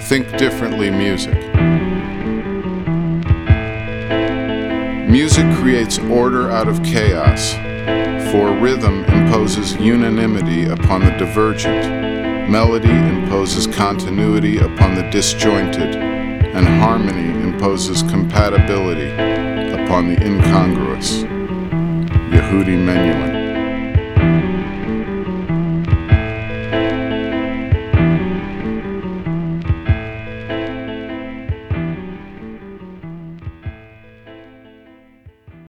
Think differently music. Music creates order out of chaos, for rhythm imposes unanimity upon the divergent, melody imposes continuity upon the disjointed, and harmony imposes compatibility upon the incongruous. Yehudi Menuhin.